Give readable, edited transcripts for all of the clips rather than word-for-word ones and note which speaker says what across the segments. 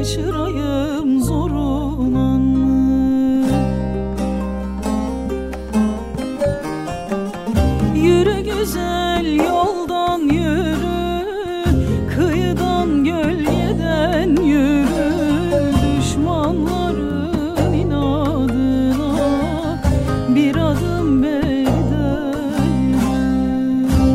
Speaker 1: kaçırayım zoruna mı? Yürü güzel yoldan yürü, kıyıdan gölgeden yürü, düşmanların inadına bir adım beriden yürü.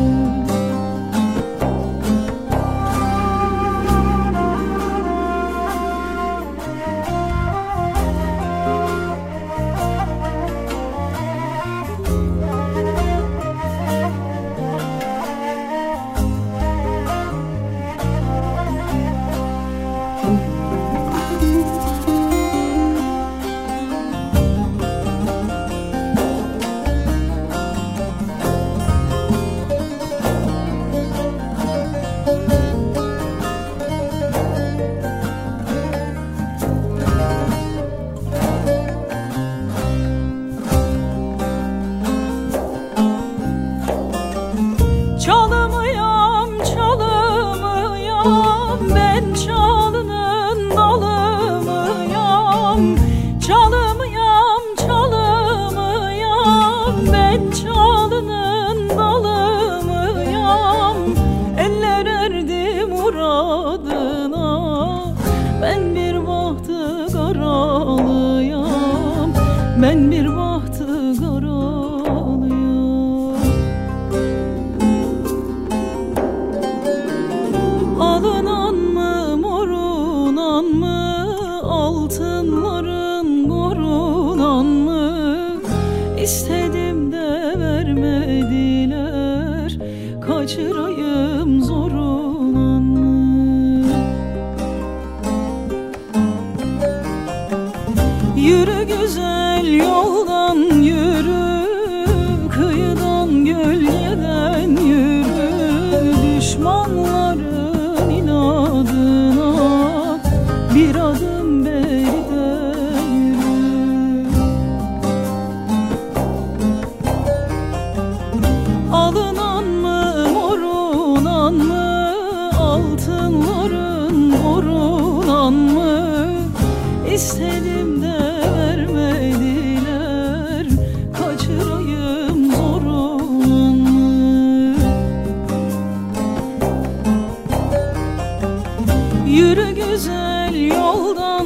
Speaker 1: Çalımıyam, çalımıyam, ben çalının dalımıyam. Çalımıyam, çalımıyam, ben çalının dalımıyam. Eller erdi muradına, ben bir bahtı karalıyam, ben bir bahtı karalıyam. Alınan mı, morunan mı, altınların korunan mı? İstedim de vermediler, kaçırayım zoruna mı? Yürü güzel yoldan yürü, kıyıdan gölgeden yürü, düşmanların inadına bir adım beriden yürü. Alınan mı, morunan mı, altınların korunan mı? İstedim de vermediler, kaçırayım zoruna mı? Yürü güzel yoldan